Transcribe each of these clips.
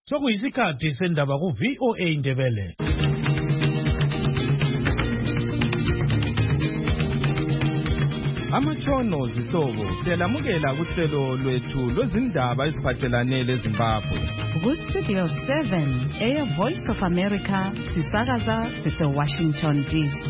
Sokuyisikhathi sendaba ku VOA Indebele. Amatshono zihlobo siyalamukela kuhlelo lwethu lwezindaba eziphathelane leZimbabwe. Ku-Studio 7 Voice of America sisakaza sise-Washington DC.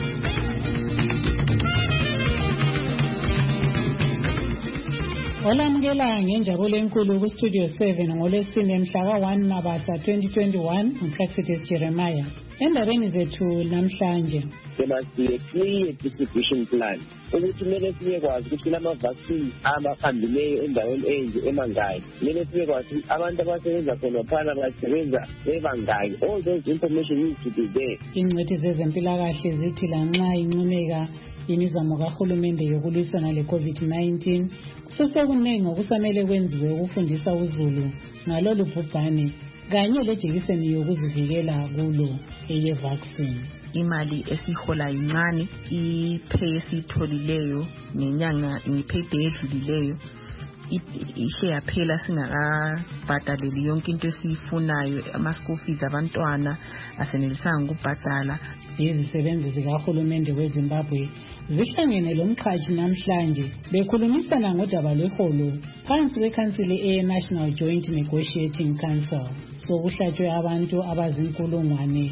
Olamukela ngenjabulo enkulu ku-Studio 7 ngolwesine mhla ka-1 Mabasa 2021 uPraxitis Jeremiah. Endabeni zethu namhlanje, there must be a clear distribution plan ukuthi kumele sibekwazi ukuthi kulama-vaccines abahambileyo endaweni enje emangayi. Kumele sibekwazi abantu abasebenza khonaphana basebenza bebangaki. All those information needs to be there. Ingcwethi zezempilakahle zithi lanxa incumeka imizamo kahulumende yokulwisana le-COVID-19 kusesekuningi okusamele kwenziwe ukufundisa uzulu ngalolu bhubhane kanye lejekiseni yokuzivikela kulo eye-vaccine. Imali esihola incane, ipay esitholileyo ngenyanga ngipayday edlulileyo ishe yaphela singakabhadaleli yonke into esiyifunayo. Ama-school fees abantwana asenelisanga ukubhadala. Izisebenzi zikahulumende weZimbabwe zihlangene lomqhashi namhlanje bekhulumisana ngodaba lweholo phansi kwekhansili eye-National Joint Negotiating Council. Sokuhlatshwe abantu abazinkulungwane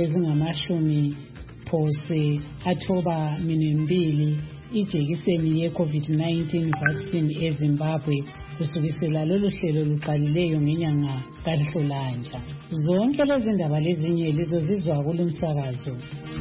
ezingama-92 ijekiseni ye-COVID-19 vaccine eZimbabwe kusukisela lolu hlelo luqalileyo ngenyanga kaNhlolanja. Zonke lezi ndaba lezinye lizozizwa kulumsakazo.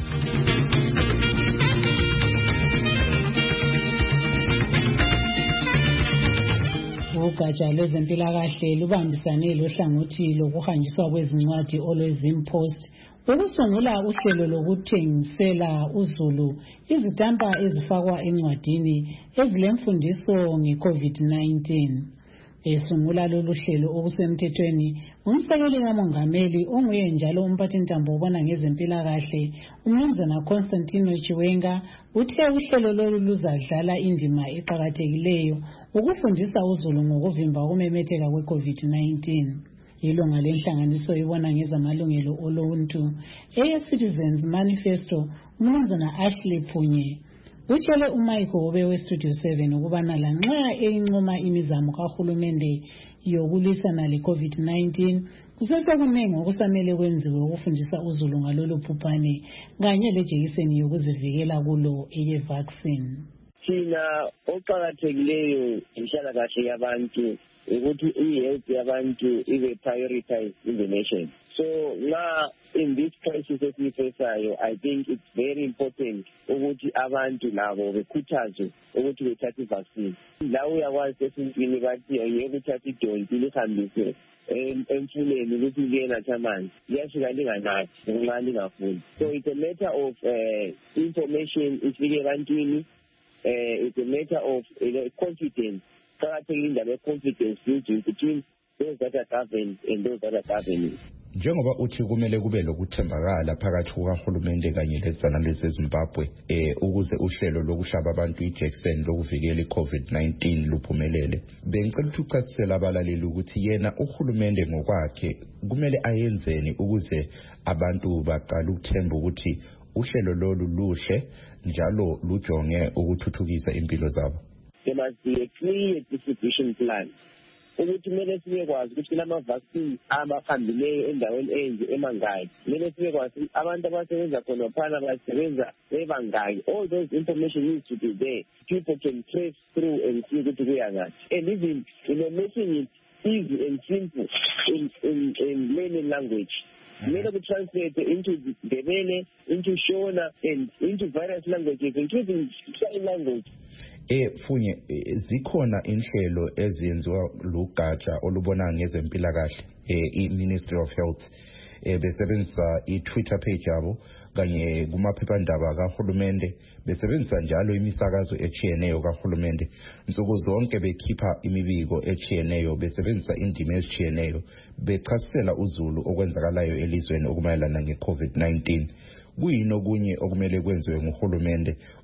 Ugatsha lwezempilakahle lubambisane lohlangothi lokuhanjiswa kwezincwadi olweZimpost ukusungula uhlelo lokuthengisela uzulu izitampa ezifakwa encwadini ezilemfundiso nge-COVID-19. Esungula lolu hlelo okusemthethweni umsekeli kamongameli onguye njalo umphathintambo obona ngezempilakahle uMnumzana Constantino Chiwenga uthe uhlelo lolu luzadlala indima eqakathekileyo ukufundisa uzulu ngokuvimba ukumemetheka kwe-COVID-19. Ilunga lenhlanganiso ibona ngezamalungelo oluntu eye-Citizens Manifesto uMnumzana Ashley Phunye utshele uMichael Obe we-Studio 7 ukubana lanxa eyincoma imizamo kahulumende yokulwisana le-COVID-19 kusesekuningi okusamele kwenziwe ukufundisa uzulu ngalolu bhubhane kanye lejekiseni yokuzivikela kulo eye-vaccine. Thina oqakathekileyo inhlalakahle yabantu ukuthi i-health yabantu ibe prioritized in the nation. So now in this crisis esiyifaceayo, I think it's very important ukuthi abantu labo bekhuthazwe ukuthi bethathe i-vaccine. La uyakwazi esintwini bathi ngeke uthathe idonki lihambise emfuleni ukuthi liyenatha amanzi liyafika linganathi ngenxa lingafuni. So it's a matter of information ifike ebantwini. It's a matter of confidence. Confidence between those that are governed and those that are governing. Njengoba uthi kumele kube lokuthembakala phakathi kukahulumende kanye lezizana leZimbabwe ukuze uhlelo lokuhlaba abantu ijekiseni lokuvikela i-COVID-19 luphumelele. Bengicela ukuthi uchasisele abalaleli ukuthi yena uhulumende ngokwakhe kumele ayenzeni ukuze abantu baqale ukuthemba ukuthi uhlelo lolu luhle njalo lujonge ukuthuthukisa impilo zabo. There must be a clear distribution plan. Ukuthi kumele sibekwazi ukuthi kulama-vaccines abahambileyo endaweni enje emangayi. Kumele sibekwazi abantu abasebenza khonaphana basebenza bebangaki. All those information needs to be there. People can trace through and see ukuthi kuyangaphi. And even, making it easy and simple in layman language. Kumele translate into Ndebele, into Shona, and into various languages, including sign language. Funye zikhona inhlelo ezenziwa lugatsha olubona ngezempilakahle i-Ministry of Health besebenzisa i-Twitter page yabo kanye kumaphephandaba kahulumende besebenzisa njalo imisakazo echiyeneyo kahulumende nsuku zonke bekhipha imibiko echiyeneyo besebenzisa indimi ezichiyeneyo bechasisela uzulu okwenzakalayo elizweni okumayelana nge-COVID-19. Kuyini okunye okumele kwenziwe nguhulumende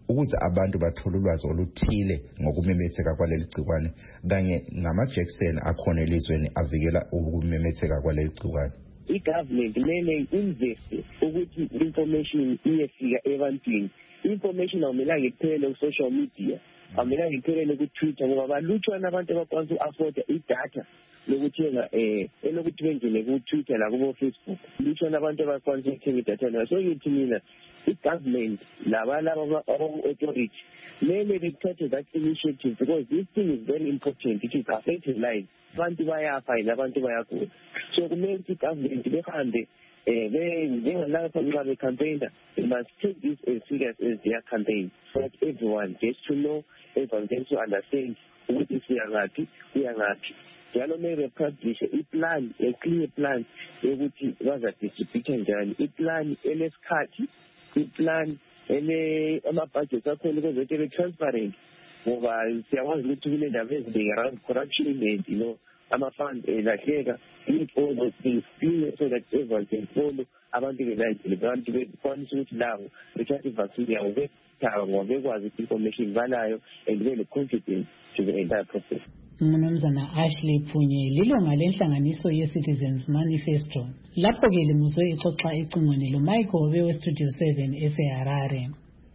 ukuze abantu bathole ulwazi oluthile ngokumemetheka kwaleli gciwane kanye ngamajekiseni akhona elizweni avikela ukumemetheka kwaleli gciwane. I-government kumele investe ukuthi information iyefika ebantwini. Information awumelanga iphele ku-social media, awumelanga iphelele ku-Twitter ngoba balutshwana abantu abakwazi u-afforda idatha lokuthenga elokuthi bengene ku-Twitter nakubo-Facebook. Lutshwana abantu abakwazi ukuthenga idatha nayo. So yithi mina i-government labalaba abaku-authority kumele bethathe that initiative because this thing is very important. It is affecting lives. Abantu bayafa nabantu bayagula. So kumele ukuthi i-government behambe njengalapha nxa becampaigner, they must take this as serious as their campaign so that everyone gets to know, everyone gets to understand ukuthi siyangaphi kuyangaphi. Njalo mele publish i-plan, a clear plan yokuthi bazadistribute njani, i-plan enesikhathi, i-plan ama-budget akhona ukuze be transparent ngoba siyakwazi ukuthi kunendaba eziningi around corruption and ama-funds elahleka. Need all those things clear so that everyone can follow abantu belandele abantu bekwanisa ukuthi lawo bethathe i-vaccine yabo bethawa ngoba bekwazi ukuthi information banayo and bene-confidence to the entire process. Mnumzana Ashley Pfunye lilunga lenhlanganiso ye-Citizens Manifesto. Lapho-ke limuzwe ixoxa ecingweni lo-Michael bewe-Studio 7 eseHarare.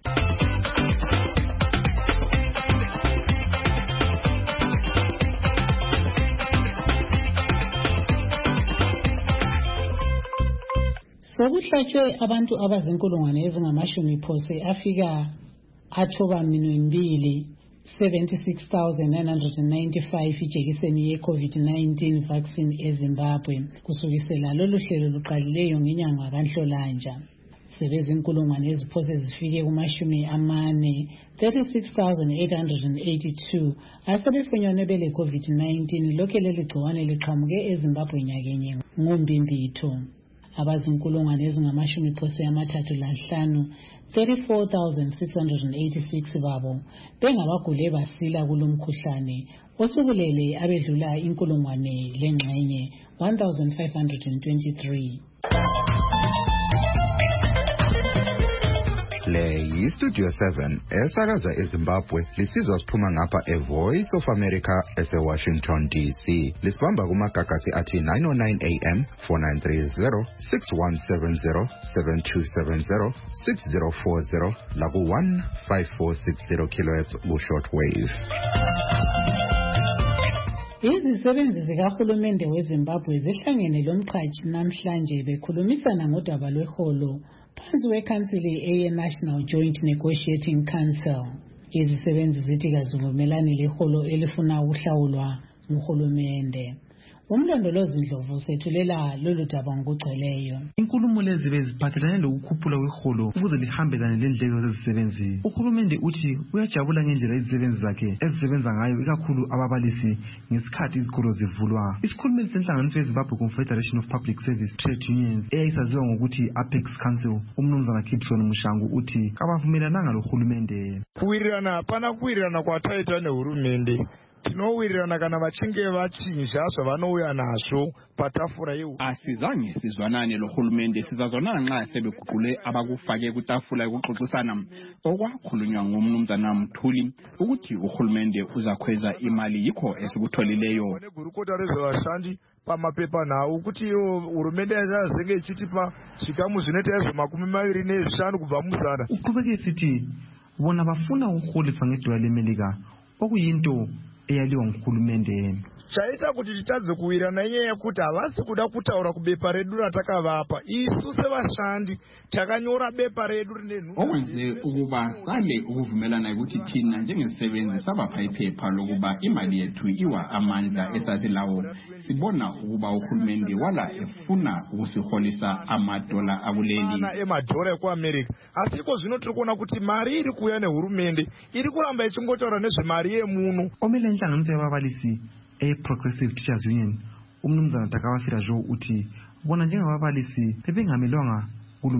Sokuhlatshwe abantu abazinkulungwane ezingamashumi phose afika athoba minwembili 76,995 ijekiseni ye-COVID-19 vaccine eZimbabwe kusukisela lolu hlelo luqalileyo ngenyanga kaNhlolanja. Sebezinkulungwane eziphose zifike kumashumi amane 36,882 asebefunyanwe bele COVID-19 lokho leli gciwane liqhamuke eZimbabwe nyakenye ngoMbimbitho. Abazinkulungwane ezingamashumi phose amathathu lanhlanu 34,686 babo bengabagule basila kulomkhuhlane osukulele abedlula inkulungwane lengxenye 1,523. Le yi-Studio 7 esakaza eZimbabwe lisizwa siphuma ngapha eVoice of America ese-Washington DC. Lisibamba kumagagasi athi 909 AM, 4930, 6170, 7270, 6040 laku-15460 kHz ku-shortwave. Izisebenzi zikahulumende weZimbabwe zihlangene lomqhatshi namhlanje bekhulumisana ngodaba lweholo phansi kwekhansili eye-National Joint Negotiating Council. Izisebenzi zithi kazivumelani leholo elifuna ukuhlawulwa nguhulumende. Umlondolozi Ndlovu sethulela lolu daba ngokugcweleyo. Inkulumo lezi beziphathelane lokukhuphula kweholo ukuze lihambelane lendleko zezisebenzi. Uhulumende uthi uyajabula ngendlela izisebenzi zakhe ezisebenza ngayo ikakhulu ababalisi ngesikhathi izikolo zivulwa. Isikhulumeli senhlanganiso yeZimbabwe Confederation of Public Service Trade Unions eyayisaziwa ngokuthi Apex Council umnumzana Gibson Mushangu uthi kabavumelananga lohulumende. Kuwirirana hapana kuwirirana kwataita nehurumende. Tinowirirana kana vachinge vachinja zvavanouya nazvo patafura yehu. Asizange sizwanane lohulumende sizazwanana nxa sebeguqule abakufake kutafula yokuxoxisana okwakhulunywa ngumnumzana Mthuli ukuthi uhulumende uzakhweza imali yikho esikutholileyo. Negurukota rezvevashandi pamapepa nawo ukuthi hurumende yazenge ichitipa chikamu zvinoita ezvo25 kubva muzana. Uqhubeke sithi bona bafuna ukuholiswa ngedollar leMelika okuyinto eyaliwa nguhulumende. Chaita kuti titadze kuwirirana inyaya yekuti havasi kuda kutaura kubepa redu ratakavapa. Isu sevashandi takanyora bepa redu rine nhunha. Okwenze ukuba sale ukuvumelana ukuthi thina njengezisebenzi sabapha iphepha lokuba imali yethu iwa amandla esasilawo. Sibona ukuba uhulumende wala efuna ukusiholisa amadola akuleli. Emadhora ekuAmerica. Asiko zvino tiri kuona kuti mari iri kuuya nehurumende iri kuramba ichingotaura nezvemari yemuno. Omele inhlanganiso yababalisi Progressive Teachers Union umnumzana Takawafira Jo uthi bona njengababalisi bebengamelwanga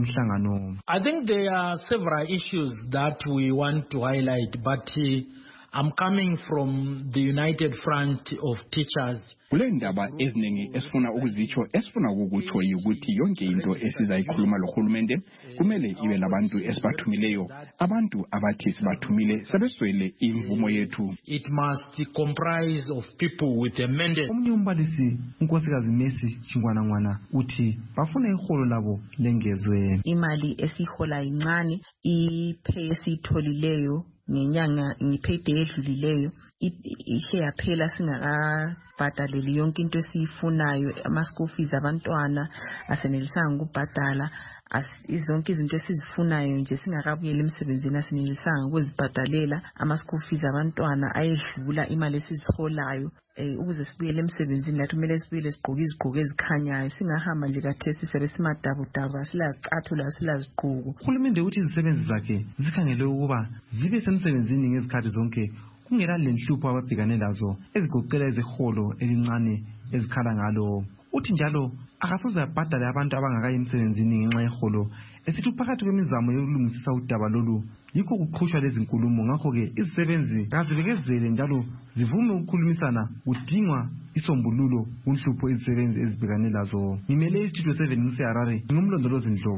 kulumhlangano. I think there are several issues that we want to highlight, but I'm coming from the United Front of Teachers. Kule ndaba eziningi esifuna ukuzitsho esifuna ukukutsho ukuthi yonke into esizayikhuluma lohulumende kumele ibe labantu esibathumileyo abantu abathi sibathumile sebeswele imvumo yethu. It must comprise of people with a mandate. Omunye umbalisi unkosikazi Messi Chingwana uthi bafuna iholo labo lengezwe. Imali esihola incane ipay esitholileyo ngenyanga ngipayday edlulileyo ishe yaphela singakabhadaleli yonke into esiyifunayo ama-school fees abantwana asenelisanga ukubhadala zonke izinto esizifunayo nje singakabuyela emsebenzini asenelisanga ukuzibhadalela ama-school fees abantwana ayedlula imali esiziholayo ukuze sibuyele emsebenzini lathi kumele sibuyele sigqoke izigqoko ezikhanyayo singahamba nje kathesi sibe simadabudabu asilazicathulo asilazigqoko. Uhulumende uthi izisebenzi zakhe zikhangele ukuba zibe semsebenzini ngezikhathi zonke kungela lenhlupho ababhekane lazo ezigoqela iziholo elincane ezikhala ngalo. Uthi njalo akasoze abhadale abantu abangakayi emsebenzini ngenxa yeholo esithi phakathi kwemizamo yokulungisisa udaba lolu yikho kuqhushwa lezi nkulumo. Ngakho-ke izisebenzi kazibekezele njalo zivume ukukhulumisana kudingwa isombululo kunhlupho izisebenzi ezibhekane lazo. Ngimele iStudio 7 ngiseHarare ngumlondolozi Ndlovu.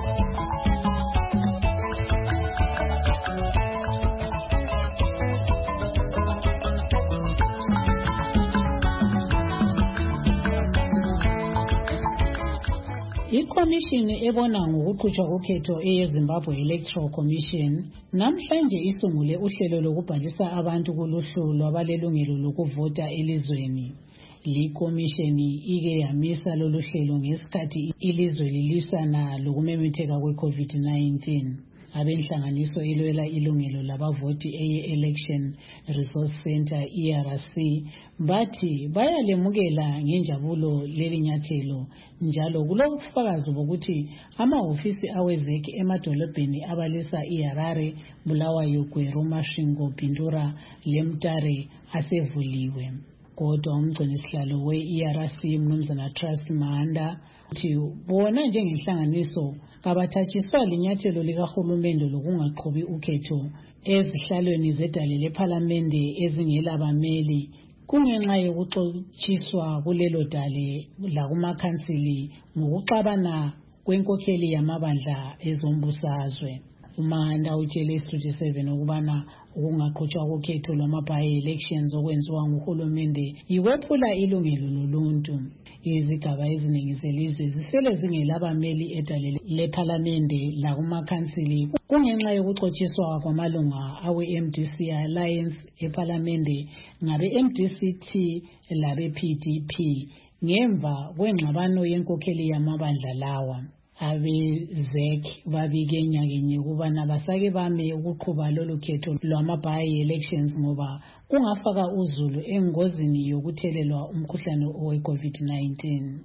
Ikomishini ebona ngokuqhutshwa kokhetho eyeZimbabwe Electoral Commission namhlanje isungule uhlelo lokubhalisa abantu kuluhlu lwabalelungelo lokuvota elizweni. Likomishini ike yamisa lolu hlelo ngesikhathi ilizwe lilisana lokumemetheka kwe-COVID-19. Abenhlanganiso elwela ilungelo labavoti eye-Election Resource Center ERC bathi bayalemukela ngenjabulo leli nyathelo njalo kulobufakazi bokuthi amahhovisi awezeki emadolobheni abalisa iHarare, Bulawayo, Gweru, Masvingo, Bindura, Lemtare asevuliwe. Kodwa umgcinisihlalo we-ERC Mnumzana Trust Mahanda uthi bona njengenhlanganiso kabathatshiswa linyathelo likahulumende lokungaqhubi ukhetho ezihlalweni zedale lephalamende ezingelabameli kungenxa yokuxotshiswa kulelo dale lakumakhansili ngokuxabana kwenkokheli yamabandla ezombusazwe. Umahanda utshele iStudio 7 ukubana ukungaqhutshwa kokhetho lwama-by-elections okwenziwa nguhulumende yiwephula ilungelo loluntu. Izigaba eziningi zelizwe zisele zingelabameli edale lephalamende lakumakhansili kungenxa yokuxotshiswa kwamalunga awe-MDC Alliance ephalamende ngabe-MDC-T labe-PDP ngemva kwengxabano yenkokheli yamabandla lawa. Abezek babike nyakenye ukubana basake bame ukuqhuba lolu khetho lwama-by-elections ngoba kungafaka uzulu engozini yokuthelelwa umkhuhlane owe-COVID-19.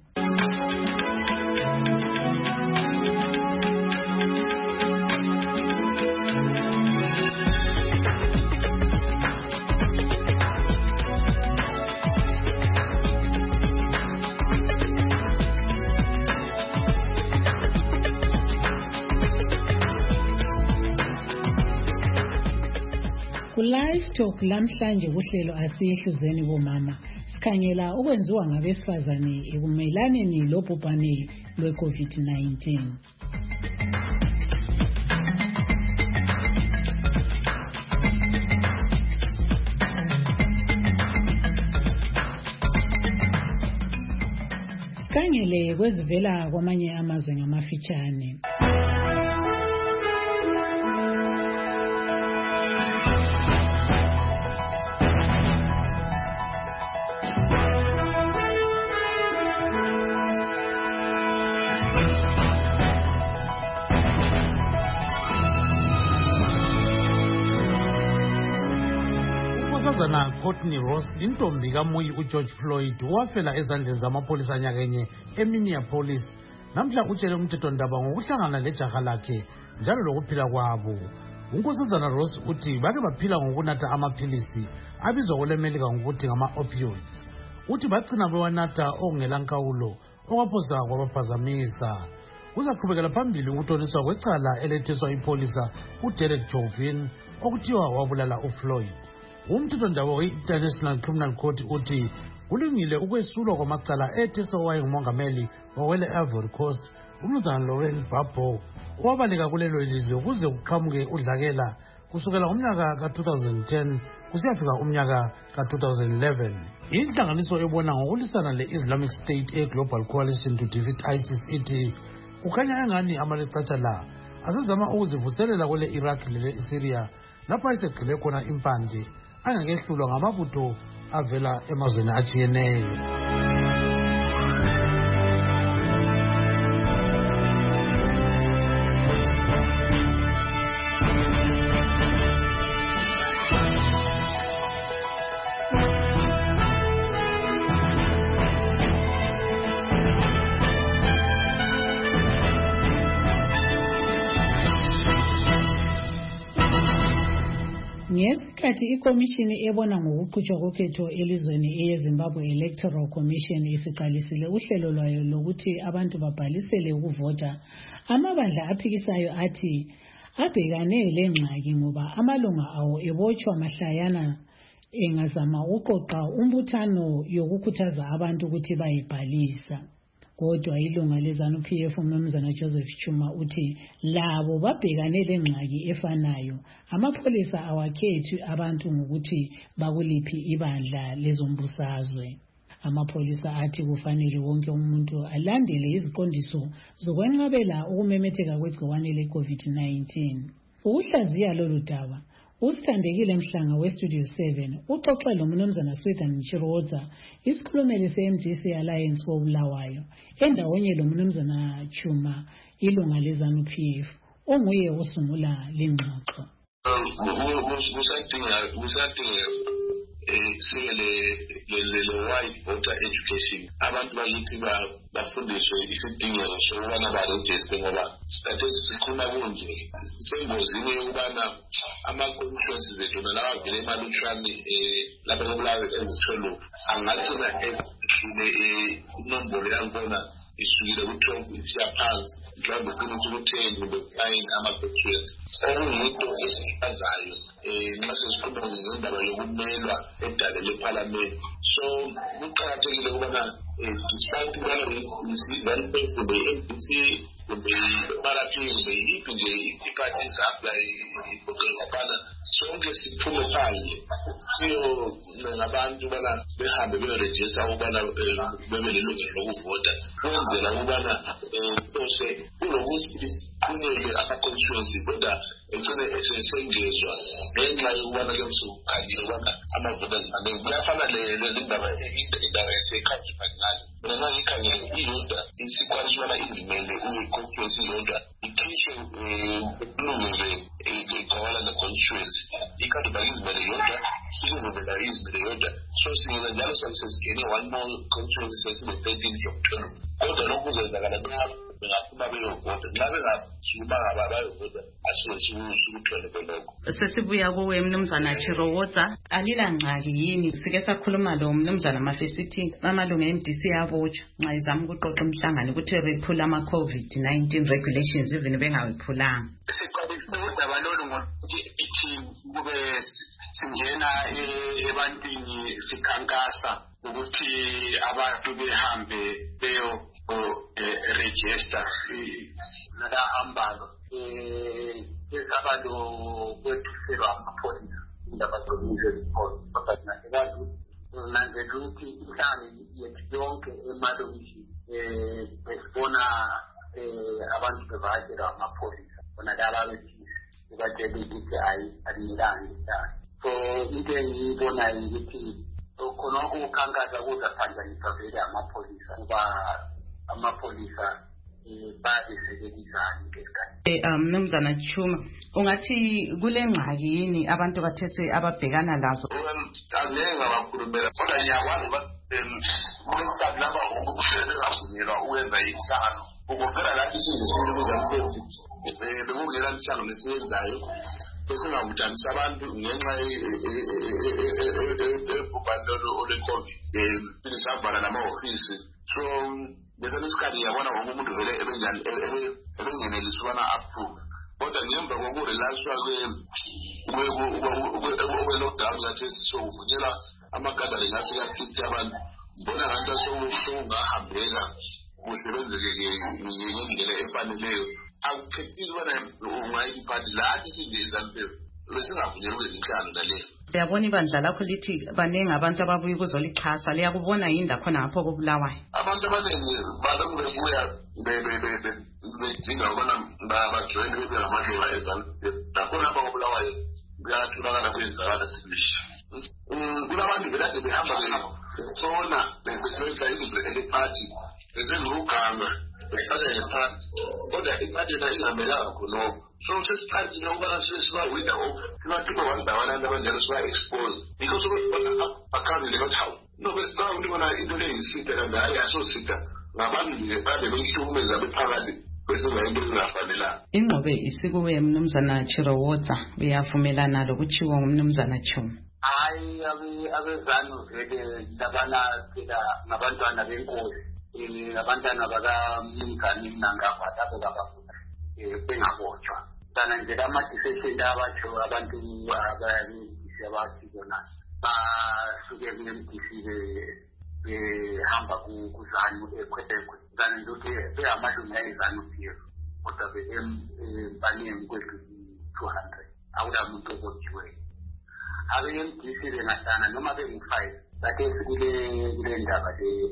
Live Talk lamhlanje kuhlelo asihluzeni bomama sikhangela ukwenziwa ngabesifazane ekumelaneni lobhubhane lwe-COVID-19. Sikhangele kwezivela kwamanye amazwe ngamafitshane. Unkosazana Courtney Ross intombi kaMuyi uGeorge Floyd wafela ezandleni zamapolisa nyakenye eMinneapolis namhla utshele umthethondaba ngokuhlangana lejaha lakhe njalo lokuphila kwabo. Unkosazana Ross uthi bake baphila ngokunatha amaphilisi abizwa kulemelika ngokuthi ngama-opioids. Uthi bagcina bewanatha okungelankawulo okwaphosa kwabaphazamisa. Uzaqhubekela phambili ukuthoniswa kwecala elethiswa ipolisa uDerek Chauvin okuthiwa wabulala uFloyd. umthethwandaba we-International Criminal Court uthi kulungile ukwesulwa kwamacala ethe wayengumongameli wawele Ivory Coast umnumzana Laurent Gbagbo owabaleka kulelo lizwe kuze kuqhamuke udlakela kusukela umnyaka ka-2010 kusiyafika umnyaka ka-2011. Inhlanganiso ebona ngokulisana le-Islamic State e-Global Coalition to Defeat ISIS ithi kukhanya engani amalecatha la asezama ukuzivuselela kwele Iraq lele-Syria lapho ayesegxile khona impande angakehlulwa ngamabutho avela emazweni atshiyeneyo. Ngesikhathi ikomishini ebona ngokuqhutshwa kokhetho elizweni eyeZimbabwe Electoral Commission isiqalisile uhlelo lwayo lokuthi abantu babhalisele ukuvota, amabandla aphikisayo athi abhekane lengxaki ngoba amalunga awo ebotshwa mahlayana engazama uqoqa umbuthano yokukhuthaza abantu ukuthi bayibhalisa. Kodwa ilunga leZANU-PF umnumzana Joseph Chuma uthi labo babhekane lengxaki efanayo, amapholisa awakhethi abantu ngokuthi bakuliphi ibandla lezombusazwe. Amapholisa athi kufanele wonke umuntu alandele iziqondiso zokwenqabela ukumemetheka kwegciwane le-COVID-19. Ukuhlaziya lolu daba, uSithandekile Mhlanga weStudio 7 uxoxe lomnumzana Sweden Chiroza, isikhulumeli se-MDC Alliance koBulawayo, endawonye lomnumzana Chuma, ilunga leZANU-PF, onguye osungula lengxoxo. Wide voter education. Abantu bakithi bafundiswe isidingeko sokubana barejiste ngoba statistics sikhuna kunje sengozini yokubana ama-conferences ethu nalabavele emalutshwane lapha koBulawayo ezithwelo angathina inombolo yakhona isukile ku-12 isiya phansi mhlawumbe ugcina ukuthi ku-10 kumbe ku-9 ama-conference okuyinto esichazayo nxa sesikhuluma ngendaba yokumelwa edale lephalamende. So kuqakathekile ukubana despite ukubana i-ZANU-PF kumbe i-MDC kumbe i-MRP kumbe yiphi nje iphathi zapla igoqelwapana sonke siphume phandle siyoncenga abantu ukubana behambe beyorejista ukubana bebe lelungelo lokuvota ukwenzela ukubana kose kulokuthi kunyele ama-constituency kodwa ecine esengezwa ngenxa yokubana ke msukukhalile ukubana ama-voters manengi. Kuyafana lendaba indaba yase-country ngalo mina ngikhangele iyodwa isikwazi ukubana izimele uyi-constituency yodwa ikhishwe ukulungele igawala le-constituency ikhanti bakizimele yodwa sikuzimela izimele yodwa so singena njalo sesigene one more constituency sesine-13 from 12 kodwa lokhu kuzenzakala bengaphuma beyovota nxa bengasukuma bayovota asikuthole belokho. Sesibuya kuwe mnumzana Chiroza, alilangxaki yini? Sike sakhuluma lo mnumzana Mafesithi amalunga e-MDC abotshwa nxa izama ukuqoqa umhlangano ukuthi bephula ama-COVID-19 regulations even bengawephulanga. Siqalisile udaba lolu ngokuthi ithi kube singena ebantwini sikhankasa ukuthi abantu behambe beyo register nalahambalo esabalo kwethuselwa amapholisa indaba zokuzipholi nanzela ukuthi inhlangano yethu yonke emalokishini besibona abantu bevakatshela amapholisa bonakala abethile bebatshela ukuthi hayi alilanga inhlangano. So into engiyibonayo ukuthi khona ukukhankasa kuzaphanjanisa vele amapholisa kuba amapholisa bayasebenzisana ngesikhathi. Mnumzana Chuma, ungathi kule ngxaki yini abantu bathese ababhekana lazo? Angeke ngabakhulumela kodwa ngiyakwazi ukuthi kulesikhathi lapha ukusebenza ukwenza inhlangano ukuvela lapho isinto sikubiza COVID bekungela inhlangano esiyenzayo besingabuthanisa abantu ngenxa ebhubhane ole-COVID savala nama-ofisi. So ngesinye isikhathi ngiyabona wonke umuntu vele ebengenelisa ukubana approve kodwa ngemva kokurelaxwa kwe-lockdown yathi sokuvunyelwa amagathering ase-activity abantu mbona nganto sokungahambeka kusebenzeke ngendlela efaneleyo akukhethile ubona ungayiphathi lathi singe-Zanup-F besingavunyelwa kwezinhlanu naleyo. Uyabona ibandla lakho lithi baningi abantu ababuye ukuzolixhasa liyakubona yini lakhona ngapho koBulawayo? Abantu abaningi balokhu bebuya bedinga ukubana bajoyine bebe ngamalunga eZanup-F nakhona apha koBulawayo kuyatholakala kwenzakala sibisha. Kulabantu belade behamba besona besebenzisa izinto elephathi bezenguruganga behlale ngephansi kodwa iphathi yona ingambelanga khonoko. So sesikhathi nokubana siba-winner of sibathiba bandawana abanjalo siba-expose because ukubona akhambile bathi hawu nokuba umuntu ubona into leyo yisitha kanti hayi asositha ngabantu nje babe beyihlukumeza bephakathi besenza into ezingafanelanga. Ingqobe isikuwe Mnumzana Chirowodza uyavumelana lokutshiwo nguMnumzana Chuma? Hayi abezanu vele labana phela ngabantwana benkosi abantwana bakamngani nangapha lapho babafuna bengabotshwa kana nje ama-defection abatsho abantu abayamdisi abathi bona basuke ku-MDC behamba kuzanu ekhwetekwe kana nje ukuthi beyamalunga eZanup-F kodwa empanini kwethu 200 akulamuntu obotshiweyo. Abe-MDC bengahlana noma bengu-5 bathe kule ndaba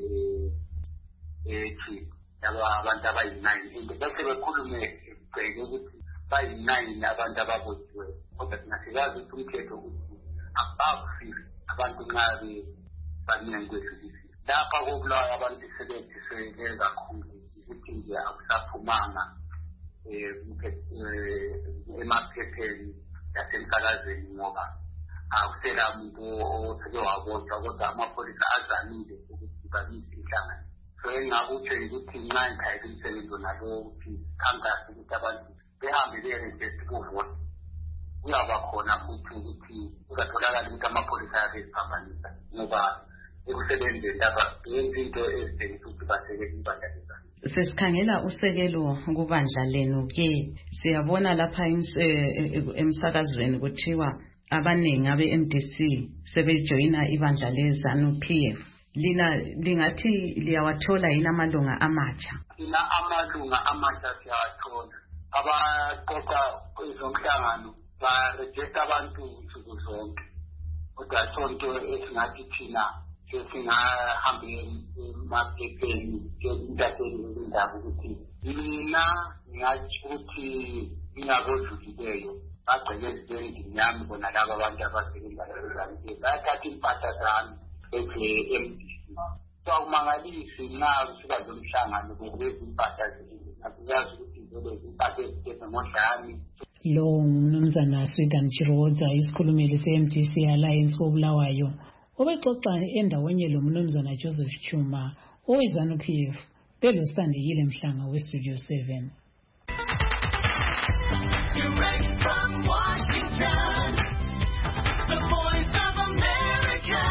le-chief abantu abayi-9 into bese bekhulume bheke ukuthi bayi-9 abantu ababotshiweyo kodwa singasikazi ukuthi umthetho ukuthi abakufile abantu nxa baningi kwethu lisi lapha koBulawayo abantu sebenziseke kakhulu ukuthi nje akusaphumanga emaphepheni yasemsakazweni ngoba akusela umuntu oseke wabotshwa kodwa amapholisa azamile ukuthi bamise inhlangano. So engakutsho ukuthi nxa ngikayela umsebenzi nalo ukuthi khankasi ukuthi abantu behambe beyerejesti kuvota kuyaba khona futhi ukuthi kungatholakali ukuthi amapholisa ayabeziphambanisa ngoba ekusebenzeni lapha benza into ezitshengisa ukuthi basekele ibandla lezanu. Sesikhangela usekelo kubandla lenu-ke siyabona lapha emsakazweni kuthiwa abaningi abe-MDC sebejoyina ibandla leZANU-PF. Lina lingathi liyawathola yini amalunga amatsha? Lina amalunga amatsha siyawathola. Abaqoqa kwezomhlangano barejesta abantu nsuku zonke. Kodwa sonke esingathi thina sesingahambe emaphepheni entaseni ezindaba ukuthi mina ngathi ukuthi ngingabodlulileyo bagcine ezibendini yami bona laba abantu abasebenza eZanup-F bayathatha impahla zami MDC. So umangalisi nxa kusuka lomhlangano kulezi impahla akuyazi ukuthi vele impahla ezithethe ngodlami. Lo Mnumzana Sweden Chirowodza isikhulumeli se-MDC Alliance koBulawayo obexoxa endaweni lo Mnumzana Joseph Chuma oweZANU-PF belosandekile Mhlanga weStudio 7. Direct from Washington, the Voice of America,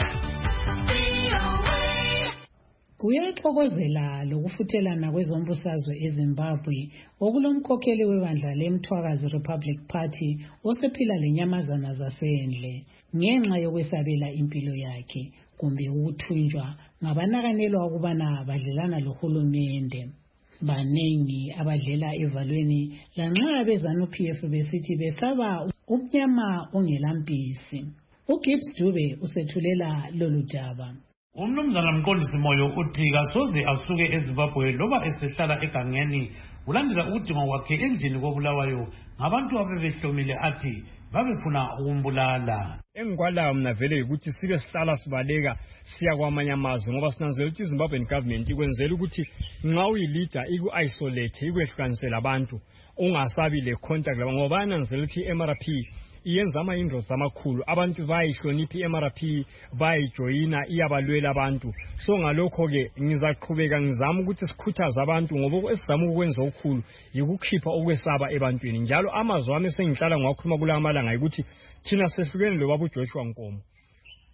VOA. Kuyaxokozela lokufuthelana kwezombusazwe eZimbabwe okulomkhokheli webandla leMthwakazi Republic Party osephila lenyamazana zasendle ngenxa yokwesabela impilo yakhe kumbe ukuthunjwa ngabanakanelwa ukubana badlelana lohulumende. Baningi abadlela evalweni lanxa abeZANU-PF besithi besaba umnyama ongelampisi. uGibbs Dube usethulela lolu daba. Umnumzana Mqondisi Moyo uthi kasoze asuke eZimbabwe loba esehlala egangeni ulandela ukudinga kwakhe endlini koBulawayo ngabantu abebehlomile athi babefuna ukumbulala. Engikwalayo mina vele ukuthi sibe sihlala sibaleka siya kwamanye amazwe ngoba sinanzela ukuthi iZimbabwean government ikwenzela ukuthi nxa uyi-leader iku-isolate ikwehlukanisela abantu ungasabi le contact laba ngoba bananzela ukuthi i-MRP iyenza ama-inroads amakhulu abantu bayihlonipha i-MRP bayijoyina iyabalwela abantu. So ngalokho-ke ngizaqhubeka ngizama ukuthi sikhuthaze abantu ngoba esizama ukwenza okukhulu yikukhipha ukwesaba ebantwini njalo amazwi ami sengihlala ngawakhuluma kula amalanga ukuthi thina sehlukene lo baba uJoshua Nkomo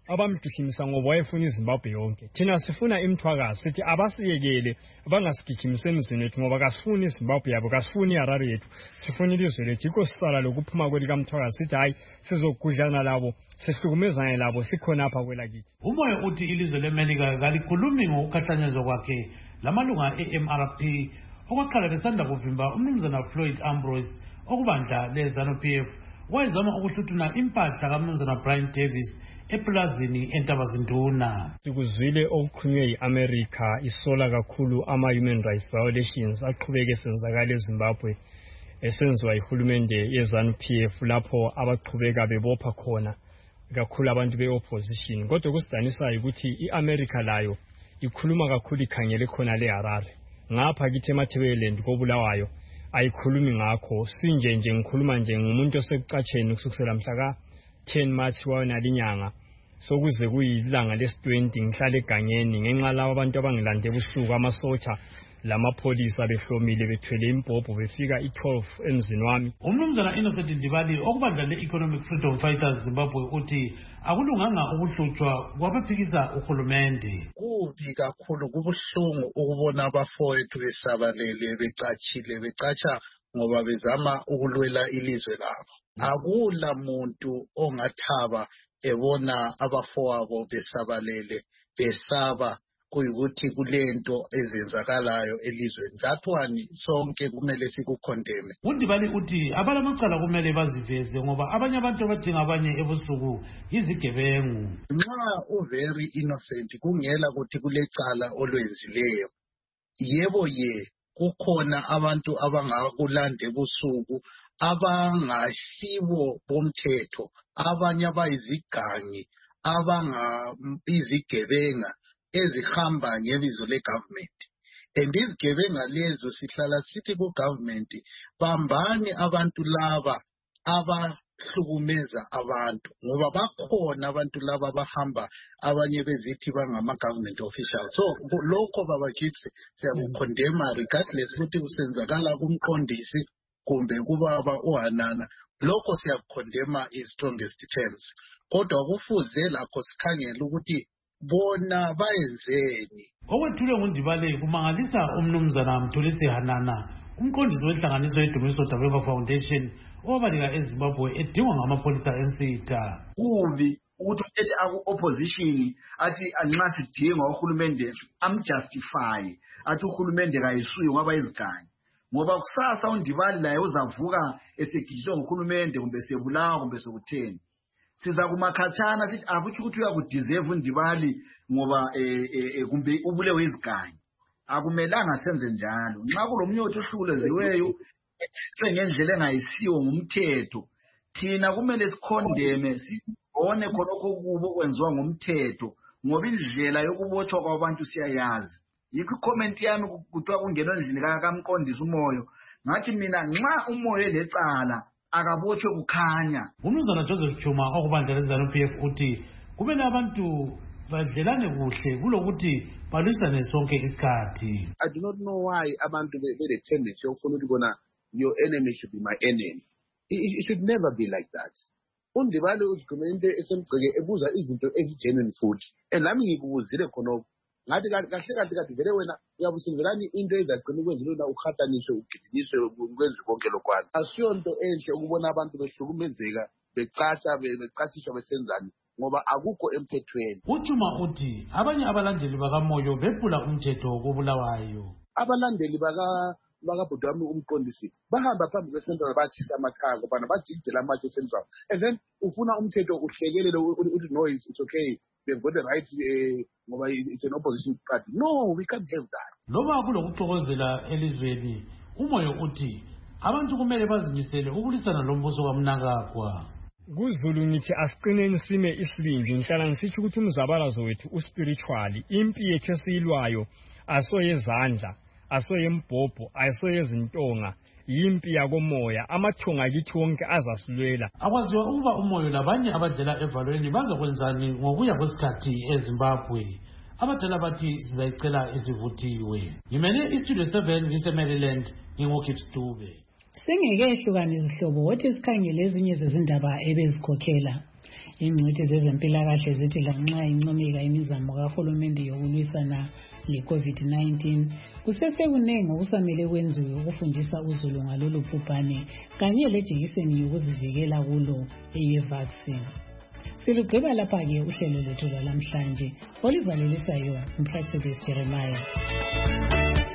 abamgijimisa ngoba wayefuna iZimbabwe yonke. Thina sifuna imthwakazi sithi abasiyekele bangasigijimisa emzini wethu ngoba kasifuni iZimbabwe yabo, kasifuni iHarare yethu, sifuna ilizwe lethu. Yikho sisala lokuphuma kwelikamthwakazi sithi hayi sizogudlana labo, sihlukumezane labo sikhona apha kwelakithi. Umoya uthi ilizwe leMelika kalikhulumi ngokukhahlanyezwa kwakhe lamalunga e-MRP okwaqala besanda kuvimba umnumzana Floyd Ambrose okubandla le-ZANU-PF wayezama ukuhluthuna impahla kaMnumzana Brian Davis eplazini eNtabazinduna. Sikuzwile okukhulunywe yi-America isola kakhulu ama-human rights violations aqhubeke senzakala eZimbabwe esenziwa yihulumende ye-ZANU-PF lapho abaqhubeka bebopha khona kakhulu abantu be-opposition. Kodwa kusidanisayo ukuthi i-America layo ikhuluma kakhulu ikhangele khona le-Harare. Ngapha kithi eMathebeleland koBulawayo ayikhulumi ngakho. Sinje nje ngikhuluma nje ngumuntu osekucatsheni kusukela mhla ka-10 March wanalinyanga sokuze kuyilanga lesi-20 ngihlala egangeni ngenxa labo abantu abangilande ebusuku amasotsha lamapolisa behlomile bethwele impompo befika i-12 emzini wami. Umnumzana Innocent Ndibali okubandla le-Economic Freedom Fighters Zimbabwe uthi akulunganga ukuhlutshwa kwabaphikisa uhulumende. Kubi kakhulu kubuhlungu ukubona abafowethu besabalele becatsha ngoba bezama ukulwela ilizwe labo. Akula muntu ongathaba ebona abafowabo besabalele besaba kuyikuthi kulento ezenzakalayo elizweni. Zathwani sonke kumele sikukhondeme. UNdibali uthi abalamacala kumele baziveze ngoba abanye abantu abadinga abanye ebusuku izigebengu. Nxa uvery innocent kungela ukuthi kulecala olwenzileyo. Yebo kukhona abantu abangakulanda ebusuku abangasibo bomthetho, abanye abayizigangi, izigebenga ezihamba ngebizo le-government. And izigebenga lezo sihlala sithi ku-government bambani abantu laba abahlukumeza abantu ngoba bakhona abantu laba bahamba abanye bezithi bangama-government officials. So lokho baba Gypsy siyakukhondema regardless ukuthi kusenzakala kumqondisi kumbe kubaba uHanana. Lokho siyakukhondema is strongest terms. Kodwa kufuze lakho sikhangela ukuthi bona bayenzeni. Okwethulwe nguNdibali kumangalisa umnumzana Mthulisi Hanana, umqondisi wenhlanganiso yeDumiso Dabeka Foundation obaleka eZimbabwe edingwa ngamapholisa ensitha. Kubi ukuthi opposition athi anxa sidinga uhulumende amjustify athi uhulumende kayisuyo ngoba izigangi. Ngoba kusasa uNdibali laye uzavuka esegijiswa nguhulumende kumbe sebulawa kumbe sokutheni. Siza kumakhathana sithi akuthi ukuthi uyakudeserve uNdibali ngoba kumbe ubulewe izigangi. Akumelanga senze njalo. Nxa kulomnyotho ohlukuleziweyo ngendlela engayisiwo ngumthetho, thina kumele sikhondeme sibone khonokho kubo kwenziwa ngumthetho ngoba indlela yokubotshwa kwabantu siyayazi. Yikho comment yami kuthiwa kungena endlini kaMqondisi umoyo. Ngathi mina nxa umoyo elecala akabotshwe kukhanya. Umnumzana Joseph Chuma okubandla le-ZANU-PF uthi kumele abantu badlelane kuhle kulokuthi balwisane sonke isikhathi. I do not know why abantu bele tendency yokufuna ukuthi bona your enemy should be my enemy. It should never be like that. UNdibali uzigcine into esemgceke ebuza izinto ezigenuine futhi. And nami ngikubuzile khonokho. Ngathi kahle vele wena uyabusenzelani into ezagcina ukwenzela ukhathaniswe ugijinyiswe ukwenza konke lokwana. Asiyonto enhle ukubona abantu behlukumezeka becatshishwa besenzani ngoba akukho emthethweni. UChuma uthi abanye abalandeli bakamoyo bephula umthetho wokubulawayo. Abalandeli bakabhuti wami umqondisi bahamba phambi kwesentral bathisa amakhaya ngoba bajikijela amatshe esentral, and then ufuna umthetho uhlekelele uthi no it's okay, they've got the right ngoba it's an opposition party. No, we can't have that. Loba kulokuxokozela elizweni umoyo uthi abantu kumele bazimisele ukulisana lombuso kaMnangagwa. KuZulu ngithi asiqineni sime isibindi ngihlala ngisitsho ukuthi umzabalazo wethu uspiritually impi yethu esiyilwayo asoyezandla asoyembhobho asoyezintonga yimpi yakomoya amathunga kithi wonke azasilwela. Akwaziwa ukuba umoyo labanye abadlela evalweni bazokwenzani ngokuya kwesikhathi eZimbabwe. Abadala bathi sizayicela isivuthiwe. Ngimele iStudio 7 ngise-Maryland nginguGibbs Dube. Singeke ehlukane izihlobo wothi sikhangele ezinye zezindaba ebezikhokhela. Ingcwethi zezempilakahle zithi lanxa incomeka imizamo kahulumende yokulwisana le-COVID-19 kusesekuningi okusamele kwenziwe ukufundisa uzulu ngalolu bhubhane kanye lejekiseni yokuzivikela kulo eye-vaccine. Silugqiba lapha-ke uhlelo lwethu lwalamhlanje. Olivalelisayo, Mpraxidis Jeremiah.